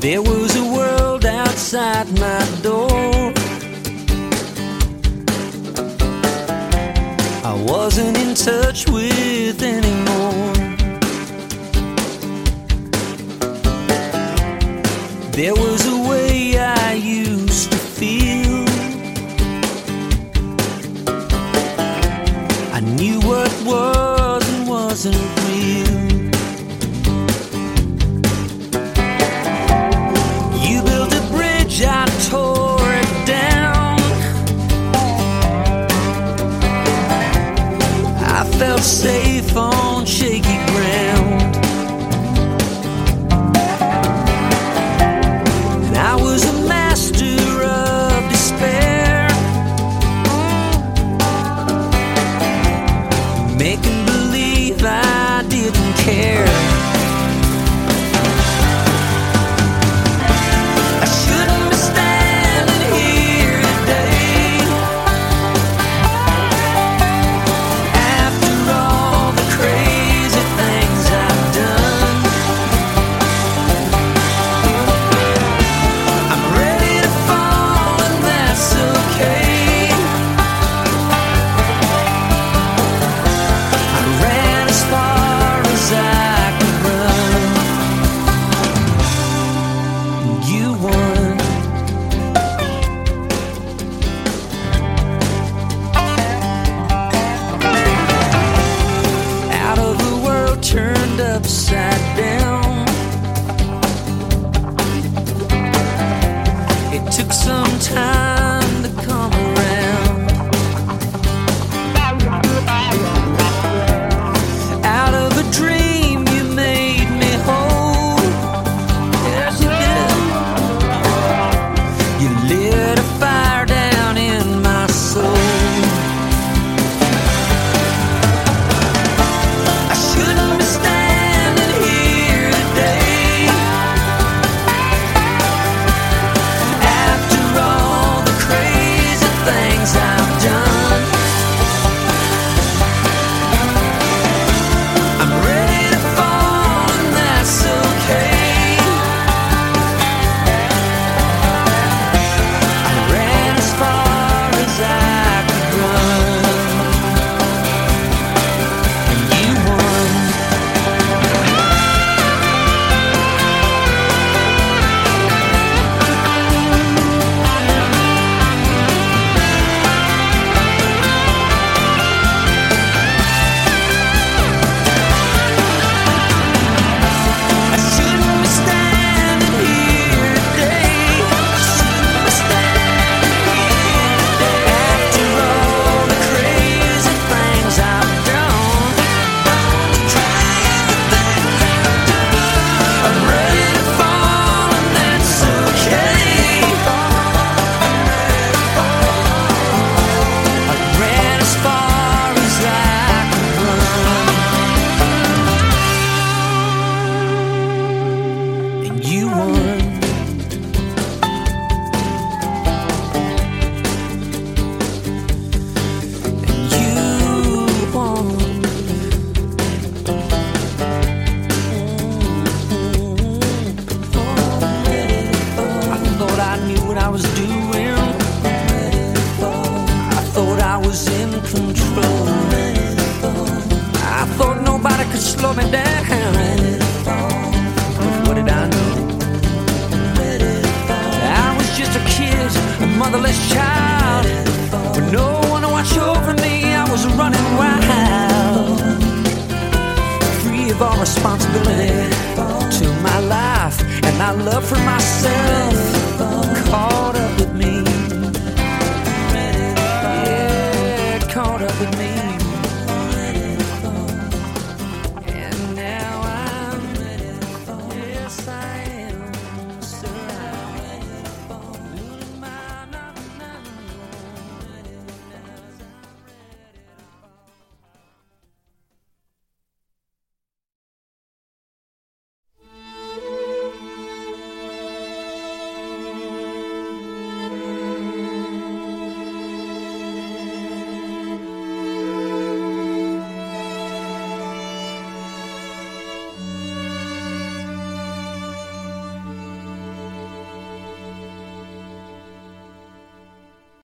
There was a world outside my door. I wasn't in touch with anymore. There was a way I used to feel. I knew what was and wasn't real. You built a bridge, I tore it down. I felt safe on shaky ground. And I was a master of despair, making believe I didn't care. I shouldn't be standing here today, after all the crazy things I've done. I'm ready to fall and that's okay. I ran as far as I could run. You won. Out of a world turned upside down. It took some time to come around. Out of a dream you made me whole. Yes, you did. You lit a fire down in my soul. I shouldn't be standing here today, after all the crazy things I've done. I'm ready to fall and that's okay. I ran as far as I could run, and you won. I shouldn't be standing here today. Shouldn't be standing here today, after all the crazy things I've done. I'm ready to fall and that's okay. I ran as far as I could run, and you won. And you won. I thought I knew what I was doing. I thought I was in control. I thought nobody could slow me down. What did I know? I was just a kid, a motherless child, with no one to watch over me. I was running wild, free of all responsibility to my life and my love for myself.